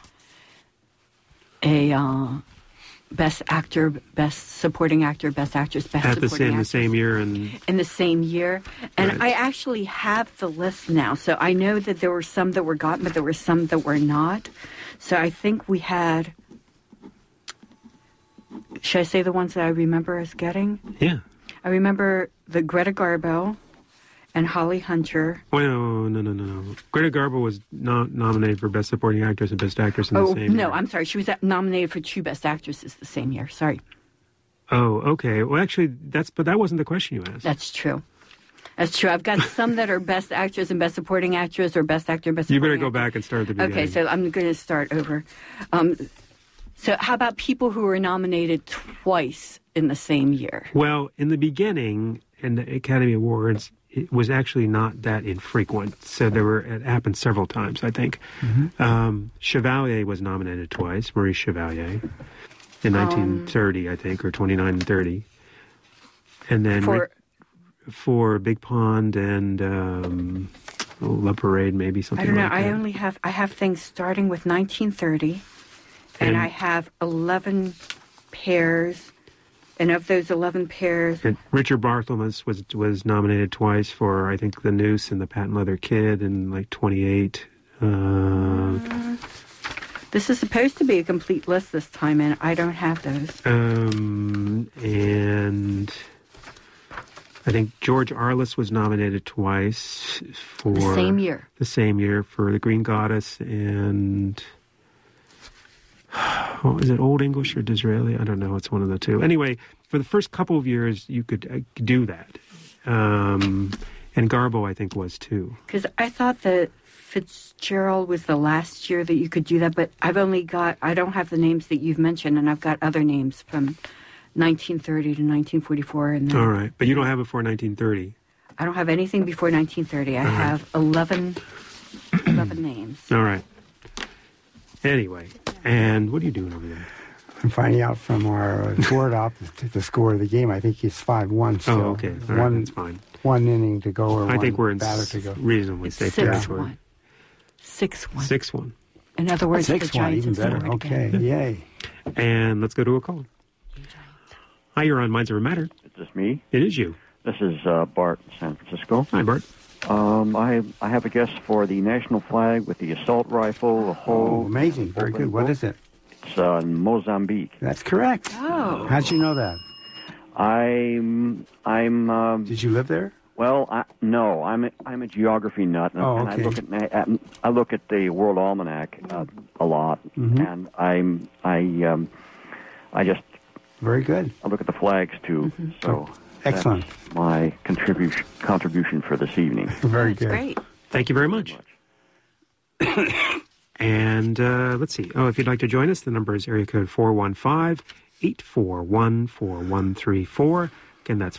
a Best Actor, Best Supporting Actor, Best Actress, Best At Supporting the same year. In the same year. And Right. I actually have the list now. So I know that there were some that were gotten, but there were some that were not. So I think we had... Should I say the ones that I remember as getting? Yeah. I remember the Greta Garbo and Holly Hunter. Well, no. Greta Garbo was not nominated for Best Supporting Actress and Best Actress in the same year. No, I'm sorry. She was nominated for 2 Best Actresses the same year. Sorry. Oh, okay. Well, actually, but that wasn't the question you asked. That's true. That's true. I've got some that are Best Actress and Best Supporting Actress or Best Actor and Best You Supporting better go back and start at the beginning. Okay, so I'm going to start over. So how about people who were nominated twice in the same year? Well, in the beginning, in the Academy Awards, it was actually not that infrequent. So it happened several times, I think. Mm-hmm. Chevalier was nominated twice, Maurice Chevalier, in 1930, I think, or 29 and 30. And then for Big Pond and La Parade, maybe something like that. I don't know. I have things starting with 1930, and I have 11 pairs. And of those 11 pairs... And Richard Barthelmess was nominated twice for, I think, The Noose and The Patent Leather Kid in, 28. This is supposed to be a complete list this time, and I don't have those. And I think George Arliss was nominated twice for... The same year. The same year for The Green Goddess and... Oh, is it Old English or Disraeli? I don't know. It's one of the two. Anyway, for the first couple of years, you could do that. And Garbo, I think, was too. Because I thought that Fitzgerald was the last year that you could do that, but I don't have the names that you've mentioned, and I've got other names from 1930 to 1944. And then, all right, but you don't have it for 1930. I don't have anything before 1930. I have 11 names. All right. Anyway, and what are you doing over there? I'm finding out from our board op the score of the game. I think he's 5-1 still. Oh, okay. All right, that's fine. One inning to go, or I think we're in batter to go. reasonably safe territory. 6-1. 6-1. In other words, the 6-1, Giants even better. Okay, yay. And let's go to a call. Hi, you're on Minds Over Matter. Is this me? It is you. This is Bart in San Francisco. Hi, Bart. I have a guess for the national flag with the assault rifle, the whole... Oh, amazing. Very good. What is it? It's Mozambique. That's correct. Oh. How'd you know that? I'm Did you live there? Well, no. I'm a geography nut, and, okay. and I look at the World Almanac a lot, and I just very good. I look at the flags too. So excellent. That's my contribution for this evening. Very good. Great. Thank you very much. And let's see. Oh, if you'd like to join us, the number is area code 415-841-4134. Again, that's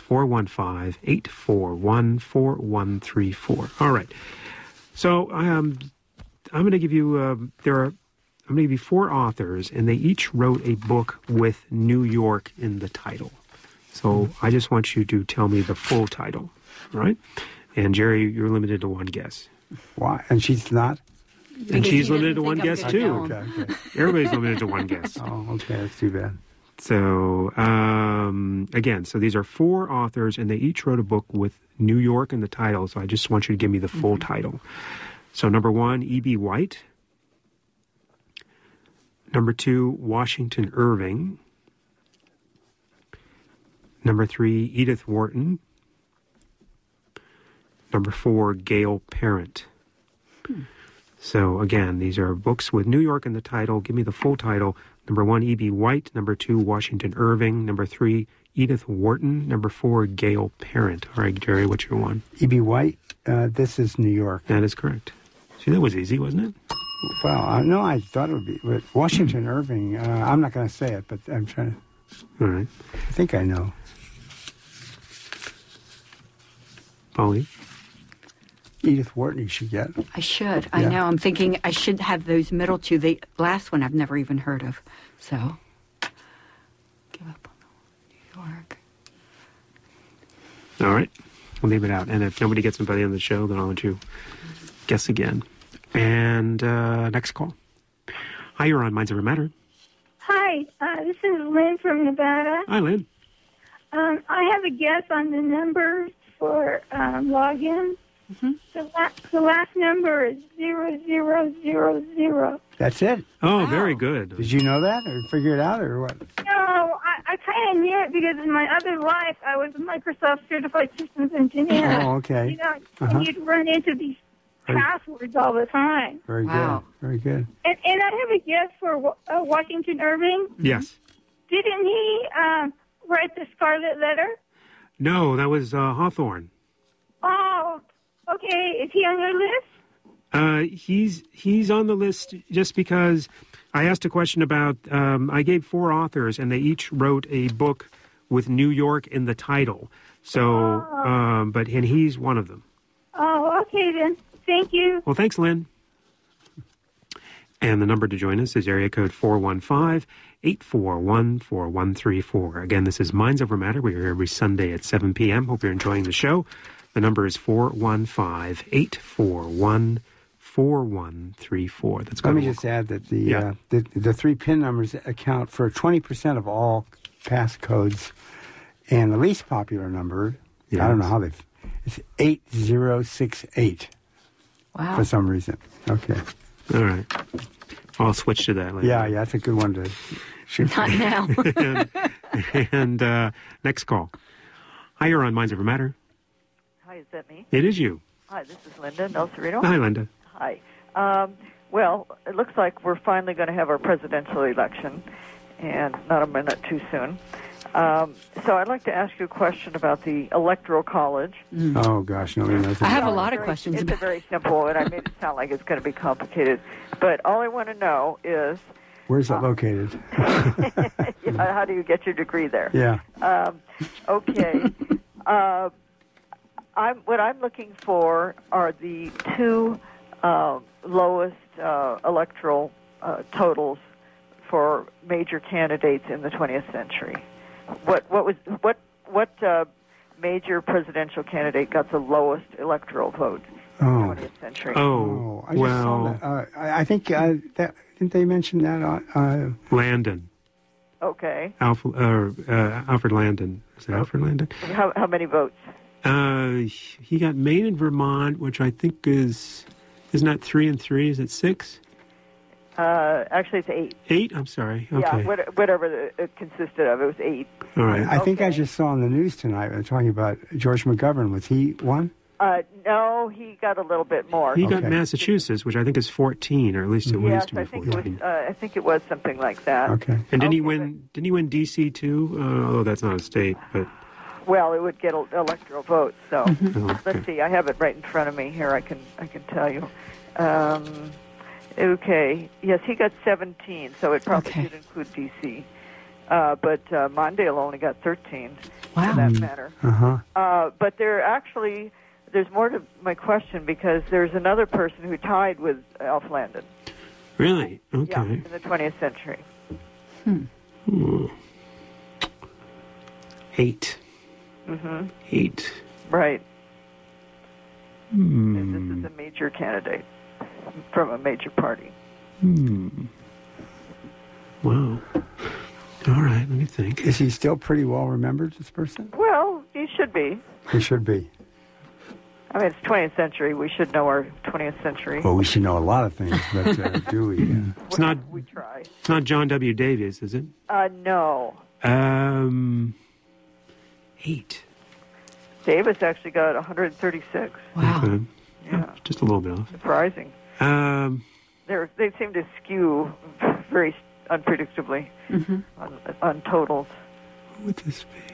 415-841-4134. All right. So I'm going to give you I'm going to give you 4 authors, and they each wrote a book with New York in the title. So I just want you to tell me the full title, all right? And Jerry, you're limited to one guess. Why? And she's not? And she's limited to one guess, too. Okay. Everybody's limited to one guess. Oh, okay. That's too bad. So, again, so these are 4 authors, and they each wrote a book with New York in the title, so I just want you to give me the full title. So, number 1, E.B. White. Number 2, Washington Irving. Number 3, Edith Wharton. Number 4, Gail Parent. So, again, these are books with New York in the title. Give me the full title. Number 1, E.B. White. Number 2, Washington Irving. Number 3, Edith Wharton. Number 4, Gail Parent. All right, Jerry, what's your one? E.B. White. This is New York. That is correct. See, that was easy, wasn't it? Well, no, I thought it would be. But Washington Irving, I'm not going to say it, but I'm trying to... All right. I think I know. Polly? Edith Wharton you should get. I should. I know. I'm thinking I should have those middle two. The last one I've never even heard of. So, give up on New York. All right. We'll leave it out. And if nobody gets anybody on the show, then I'll let you guess again. And next call. Hi, you're on Minds Over Matter. Hi, this is Lynn from Nevada. Hi, Lynn. I have a guess on the numbers for login. The last number is 0000. That's it? Oh, very good. Did you know that or figure it out or what? No, I kind of knew it because in my other life I was a Microsoft Certified Systems Engineer. Oh, okay. You know, and you'd run into these passwords all the time. Very good. Very good. And I have a guess for Washington Irving. Yes. Didn't he write the Scarlet Letter? No, that was Hawthorne. Oh, okay. Is he on your list? He's on the list just because I asked a question about, I gave 4 authors, and they each wrote a book with New York in the title. So, and he's one of them. Oh, okay then. Thank you. Well, thanks, Lynn. And the number to join us is area code 415-841-4134. Again, this is Minds Over Matter. We are here every Sunday at 7 p.m. Hope you're enjoying the show. The number is 415-841-4134. That's Let me just add that the 3 PIN numbers account for 20% of all passcodes, and the least popular number, I don't know how it's 8068. Wow. For some reason. Okay. All right. I'll switch to that later. Yeah, that's a good one to shoot. Not now. and next call. Hi, you're on Minds Over Matter. Hi, is that me? It is you. Hi, this is Linda Nelsarito. Hi, Linda. Hi. Well, it looks like we're finally going to have our presidential election, and not a minute too soon. So I'd like to ask you a question about the Electoral College. Oh, gosh, nobody knows. I have a lot of questions. It's a very simple, and I made it sound like it's going to be complicated. But all I want to know is... Where's it located? How do you get your degree there? Yeah. Okay. What I'm looking for are the two lowest electoral totals for major candidates in the 20th century. What major presidential candidate got the lowest electoral vote in the 20th century? Oh, I just saw that. I think didn't they mention that? Landon. Okay. Alfred Landon. Is it Alfred Landon? How many votes? He got Maine and Vermont, which I think isn't that 3 and 3? Is it 6? Actually, it's 8. 8? I'm sorry. Okay. Yeah, whatever it consisted of, it was 8. All right. I think I just saw on the news tonight, they're talking about George McGovern. Was he one? No, he got a little bit more. He got Massachusetts, which I think is 14, or at least it used to be 14. I think it was something like that. Okay. And didn't he win D.C. too? Although that's not a state, but... Well, it would get electoral votes. So okay. Let's see. I have it right in front of me here. I can tell you. Okay. Yes, he got 17, so it probably did include D.C. But Mondale only got 13. Wow. For that matter. But there's more to my question, because there's another person who tied with Alf Landon. Really? Okay. Yeah, in the 20th century. 8. 8. Right. Hmm. And this is a major candidate from a major party. Wow. All right, let me think. Is he still pretty well remembered, this person? Well, he should be. He should be. I mean, it's 20th century. We should know our 20th century. Well, we should know a lot of things, but do we? It's not. We try. It's not John W. Davis, is it? No. 8. Davis actually got 136. Wow. Okay. Yeah, just a little bit off. Surprising. They seem to skew very unpredictably on totals. What would this be?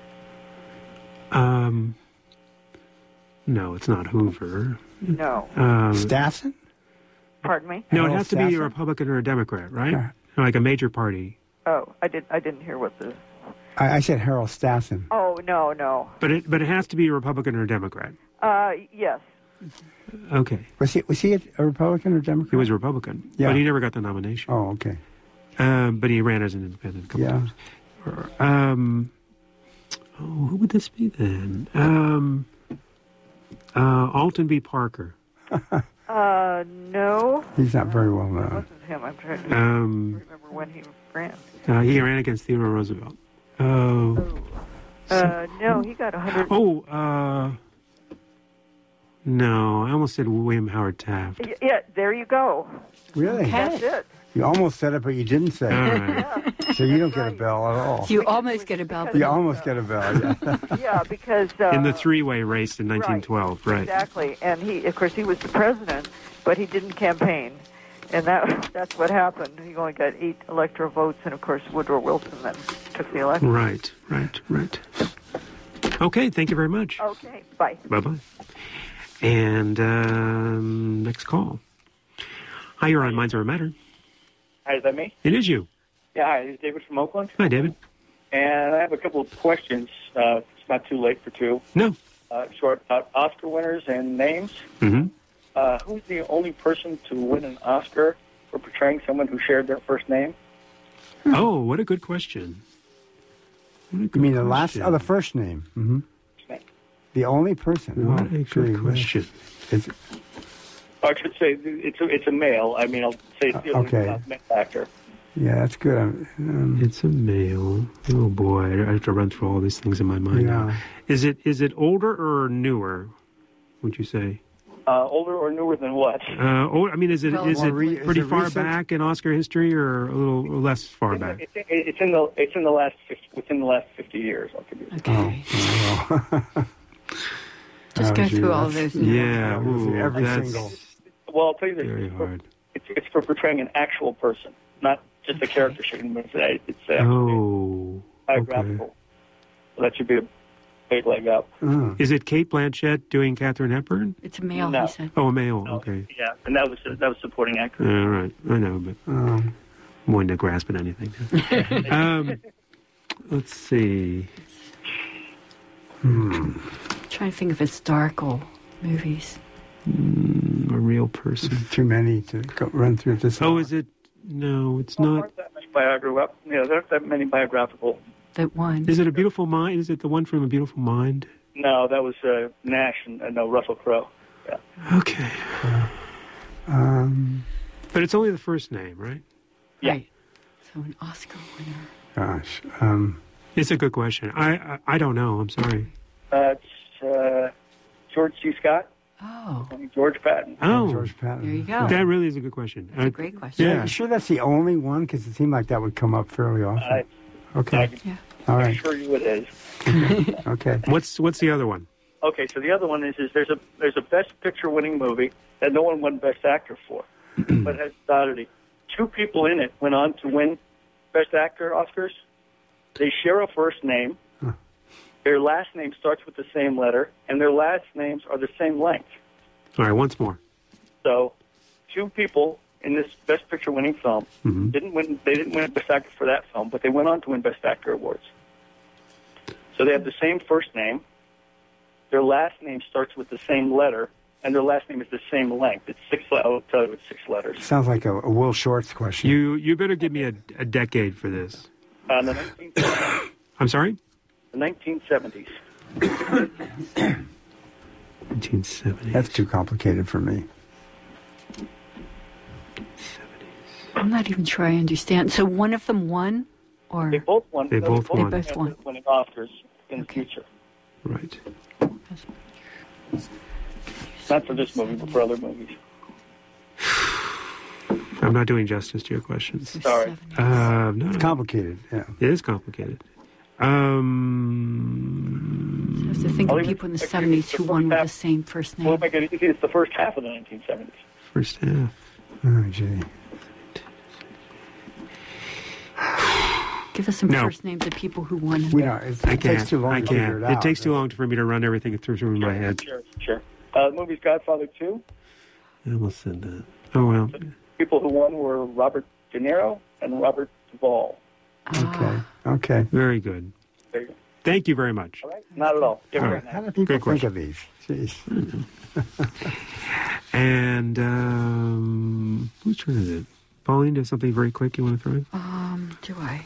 No, it's not Hoover. No. Stassen? Pardon me? No, it has to be a Republican or a Democrat, right? Yeah. Like a major party. Oh, I didn't hear what the... I said Harold Stassen. Oh, no. But it has to be a Republican or a Democrat. Yes. Okay. Was he a Republican or Democrat? He was a Republican. Yeah. But he never got the nomination. Oh, okay. But he ran as an independent a couple times. Who would this be then? Alton B. Parker. No. He's not very well known. It wasn't him. I'm trying to remember when he ran. He ran against Theodore Roosevelt. No, he got 100. No, I almost said William Howard Taft. Yeah, there you go. Really? That's it. You almost said it, but you didn't say it. Right. So you don't get a bell at all. You almost get a bell. You almost get a bell, yeah. Yeah, because... in the three-way race in 1912, right. Exactly. And he was the president, but he didn't campaign. And that's what happened. He only got 8 electoral votes, and of course Woodrow Wilson then took the election. Right. Okay, thank you very much. Okay, bye. Bye-bye. And next call. Hi, you're on Minds Over Matter. Hi, is that me? It is you. Yeah, hi, this is David from Oakland. Hi, David. And I have a couple of questions. It's not too late for 2. No. Short about Oscar winners and names. Mm-hmm. Who's the only person to win an Oscar for portraying someone who shared their first name? Oh, what a good question. You mean the last, the first name? Mm-hmm. The only person. What a good question. I should say it's a male. I mean, I'll say it's the only male actor. Yeah, that's good. It's a male. Oh boy, I have to run through all these things in my mind now. Is it older or newer? Would you say? Older or newer than what? I mean, is it pretty far back in Oscar history, or a little less far back? Within the last 50 years. I'll give you. Okay. Just go through all of those. Yeah, every single. Well, I'll tell you this. Very hard. It's for portraying an actual person, not just a character sheet. biographical. So that should be a big leg up. Is it Kate Blanchett doing Katharine Hepburn? It's a male, No. he said. Oh, a male. Okay. Yeah, and that was supporting actor. All right. I know, but I'm willing to grasp at anything. Let's see. Trying to think of historical movies. A real person. Too many to run through this. Oh, is it? No, it's not. That many there aren't that many biographical. That one. Is it A Beautiful Mind? Is it the one from A Beautiful Mind? No, that was Nash and no Russell Crowe. Yeah. Okay. But it's only the first name, right? Yeah. Right. So an Oscar winner. Gosh. It's a good question. I don't know. I'm sorry. It's George C. Scott. Oh. And George Patton. Oh. George Patton. There you go. That really is a good question. That's a great question. Yeah. You sure that's the only one? Because it seemed like that would come up fairly often. Okay. Yeah. All I right. assure you it is. Okay. What's the other one? Okay, so the other one is there's a Best Picture winning movie that no one won Best Actor for, but has oddity. Two people in it went on to win Best Actor Oscars. They share a first name. Their last name starts with the same letter, and their last names are the same length. All right, once more. So, two people in this Best Picture winning film didn't win. They didn't win Best Actor for that film, but they went on to win Best Actor awards. So they have the same first name. Their last name starts with the same letter, and their last name is the same length. It's I'll tell you, it's 6 letters. Sounds like a Will Shortz question. You better give me a decade for this. The 1970s. I'm sorry? The 1970s. 1970s. That's too complicated for me. I'm not even sure I understand. So one of them won? Or They both won. They both won. They both won. Winning Oscars in the future. Right. Not for this movie, but for other movies. I'm not doing justice to your questions. Sorry. No, It's complicated, yeah. It is complicated. I have to think of people in the 70s who won with the same first name. Well, make it easy. It's the first half of the 1970s. First half. Oh, gee. Give us some No. first names of people who won. We don't. It I takes can't. too long I to can't. figure it out. takes too long for me to run everything through my head. Sure. The movie's Godfather 2. I almost said that. Oh, well. People who won were Robert De Niro and Robert Duvall. Okay. Very good. There you go. Thank you very much. All right? Not at all. All right. How do people Great think question. of these? Jeez. And whose turn is it? Pauline, do you have something very quick you want to throw in? Do I?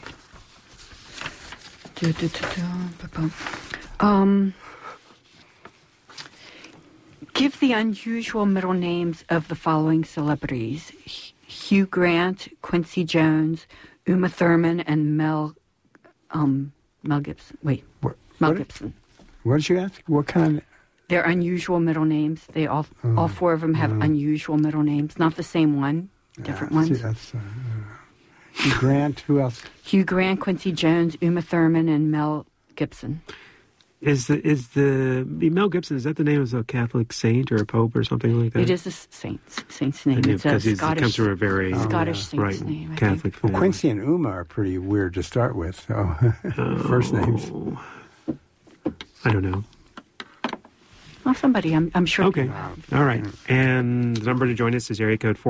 Give the unusual middle names of the following celebrities: Hugh Grant, Quincy Jones, Uma Thurman, and Mel Gibson. Wait, Mel Gibson. What did you ask? What kind of... They're unusual middle names. They all four of them have unusual middle names. Not the same one, different ones. See, that's, Hugh Grant, who else? Hugh Grant, Quincy Jones, Uma Thurman, and Mel Gibson. Is the Mel Gibson, is that the name of a Catholic saint or a pope or something like that? It is a saint's name. It's a Because he Scottish, comes from a very Scottish saint's right, name. I Catholic think. Well, family. Quincy and Uma are pretty weird to start with. So first names. I don't know. Well, somebody, I'm sure. Okay. All right. And the number to join us is area code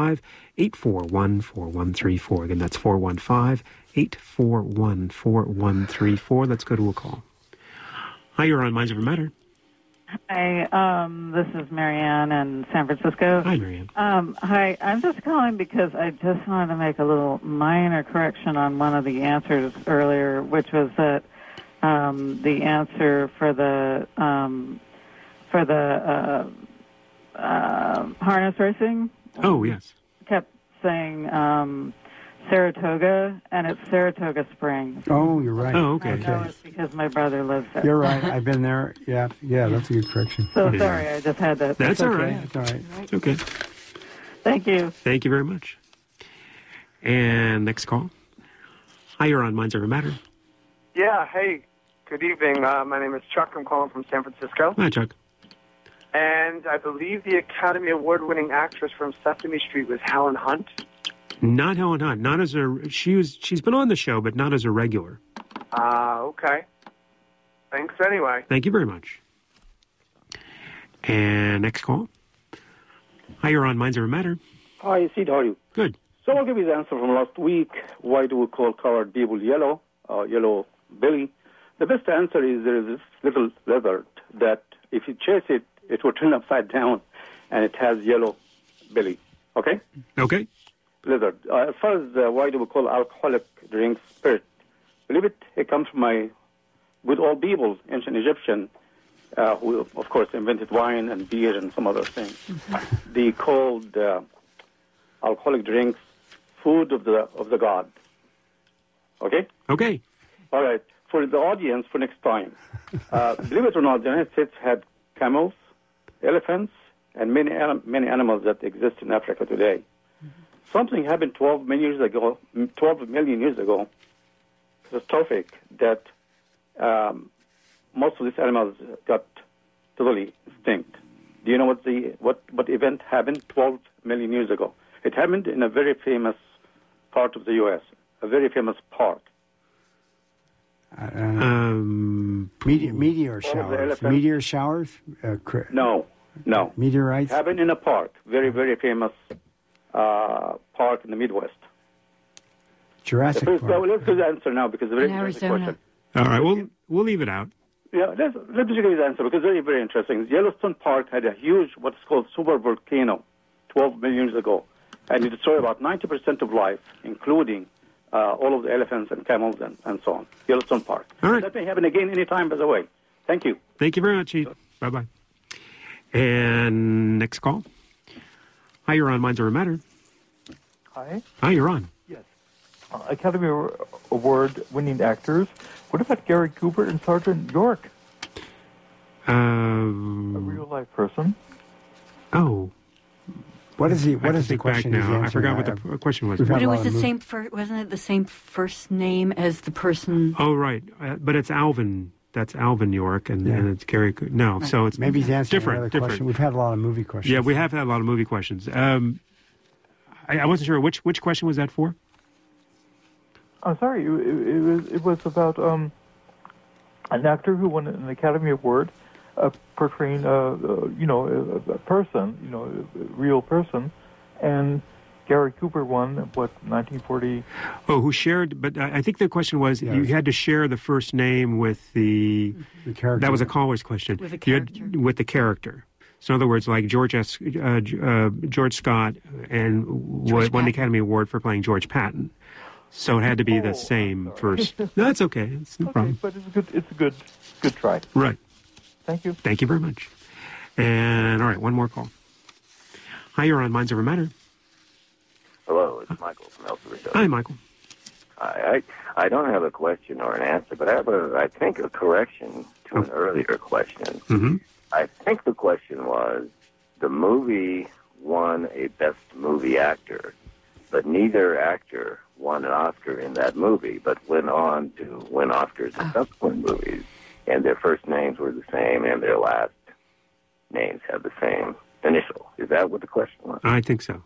415-841-4134. Again, that's 415-841-4134. Let's go to a call. Hi, you're on Minds Over Matter. Hi, this is Marianne in San Francisco. Hi, Marianne. Hi, I'm just calling because I just wanted to make a little minor correction on one of the answers earlier, which was that the answer for the harness racing. Oh, yes. Kept saying Saratoga, and it's Saratoga Springs. Oh, you're right. Oh, okay. I know it's because my brother lives there. You're right. I've been there. Yeah, that's a good correction. So sorry, I just had that. That's all right. That's all right. It's okay. Thank you. Thank you very much. And next call. Hi, you're on Minds Over Matter. Yeah, hey, good evening. My name is Chuck. I'm calling from San Francisco. Hi, Chuck. And I believe the Academy Award-winning actress from Sesame Street was Helen Hunt. Not Helen Hunt. Not as a she's been on the show, but not as a regular. Okay. Thanks anyway. Thank you very much. And next call. Hi, you're on Minds Over Matter. Hi, Sid, how are you? Good. So I'll give you the answer from last week. Why do we call colored people yellow, yellow belly? The best answer is there is this little lizard that if you chase it, it will turn upside down, and it has yellow belly. Okay? Okay. Lizard. As far as why do we call alcoholic drinks spirit, believe it, it comes from my good old people, ancient Egyptian, who, of course, invented wine and beer and some other things. They called alcoholic drinks food of the god. Okay? Okay. All right. For the audience, for next time, believe it or not, the United States had camels, elephants, and many animals that exist in Africa today. Something happened 12 million years ago, catastrophic, that most of these animals got totally extinct. Do you know what event happened 12 million years ago? It happened in a very famous part of the U.S., a very famous park. Meteor showers. Meteor showers? No. Meteorites? It happened in a park, very, very famous park in the Midwest. Jurassic Park. Let's go to the answer now because it's a very interesting question. All right, we'll leave it out. Yeah, let's give you the answer because it's very, very interesting. Yellowstone Park had a huge, what's called super volcano 12 million years ago, and it destroyed about 90% of life, including all of the elephants and camels and so on. Yellowstone Park. All right. That may happen again anytime, by the way. Thank you. Thank you very much, Chief. Bye-bye. And next call. Hi, you're on Minds Over Matter. Hi. Hi, you're on. Yes. Academy Award-winning actors. What about Gary Cooper and Sergeant York? A real-life person. Oh. What is the question? Now. I forgot what the question was. But it was the same. Wasn't it the same first name as the person? Oh, right. But it's Alvin. That's Alvin York, and it's Gary. No, right. So it's maybe he's answering different. Question. We've had a lot of movie questions. Yeah, we have had a lot of movie questions. I wasn't sure which question was that for. I'm sorry. It was about an actor who won an Academy Award portraying a person, a real person, and Gary Cooper won, 1940? Oh, who shared, but I think the question was, you had to share the first name with the character. That was a caller's question. With the character. With the character. So in other words, like George Scott and won the Academy Award for playing George Patton. So it had to be the same first. No, that's okay. It's no problem. But it's a good try. Right. Thank you. Thank you very much. And all right, one more call. Hi, you're on Minds Over Matter. Hello, it's Michael from El Cerrito. Hi, Michael. I don't have a question or an answer, but I have I think a correction to an earlier question. Mm-hmm. I think the question was, the movie won a Best Movie Actor, but neither actor won an Oscar in that movie, but went on to win Oscars in subsequent movies, and their first names were the same, and their last names have the same initial. Is that what the question was? I think so.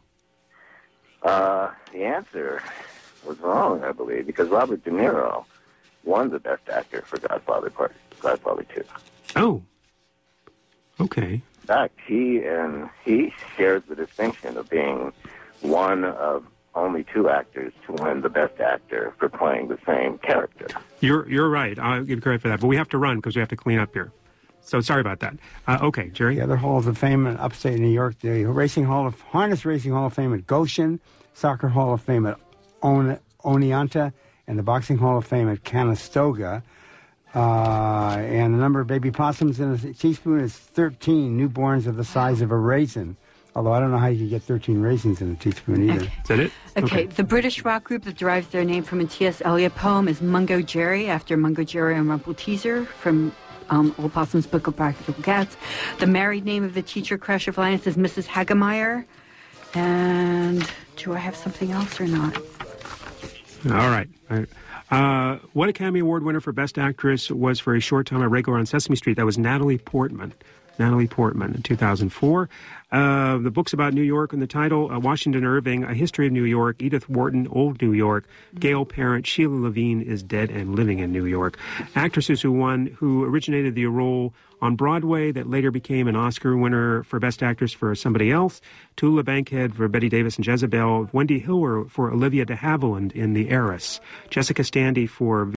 The answer was wrong, I believe, because Robert De Niro won the Best Actor for Godfather 2. Oh. Okay. In fact, he shares the distinction of being one of only two actors to win the Best Actor for playing the same character. You're right. I'll give credit for that. But we have to run because we have to clean up here. So sorry about that. Okay, Jerry. The other halls of fame in upstate New York, the Harness Racing Hall of Fame at Goshen, Soccer Hall of Fame at Oneonta, and the Boxing Hall of Fame at Conestoga. And the number of baby possums in a teaspoon is 13 newborns of the size of a raisin. Although I don't know how you can get 13 raisins in a teaspoon either. Okay. Is that it? Okay. The British rock group that derives their name from a T.S. Eliot poem is Mungo Jerry, after Mungo Jerry and Rumpelteazer from Old Possum's Book of Practical Cats. The married name of the teacher crush of Linus is Mrs. Hagemeyer. And do I have something else or not? All right. What Academy Award winner for Best Actress was for a short time a regular on Sesame Street? That was Natalie Portman. Natalie Portman in 2004. The book's about New York, and the title, Washington Irving, A History of New York, Edith Wharton, Old New York, Gail Parent, Sheila Levine is dead and living in New York. Actresses who originated the role on Broadway that later became an Oscar winner for Best Actress for Somebody Else, Tula Bankhead for Bette Davis and Jezebel, Wendy Hiller for Olivia de Havilland in The Heiress, Jessica Standy for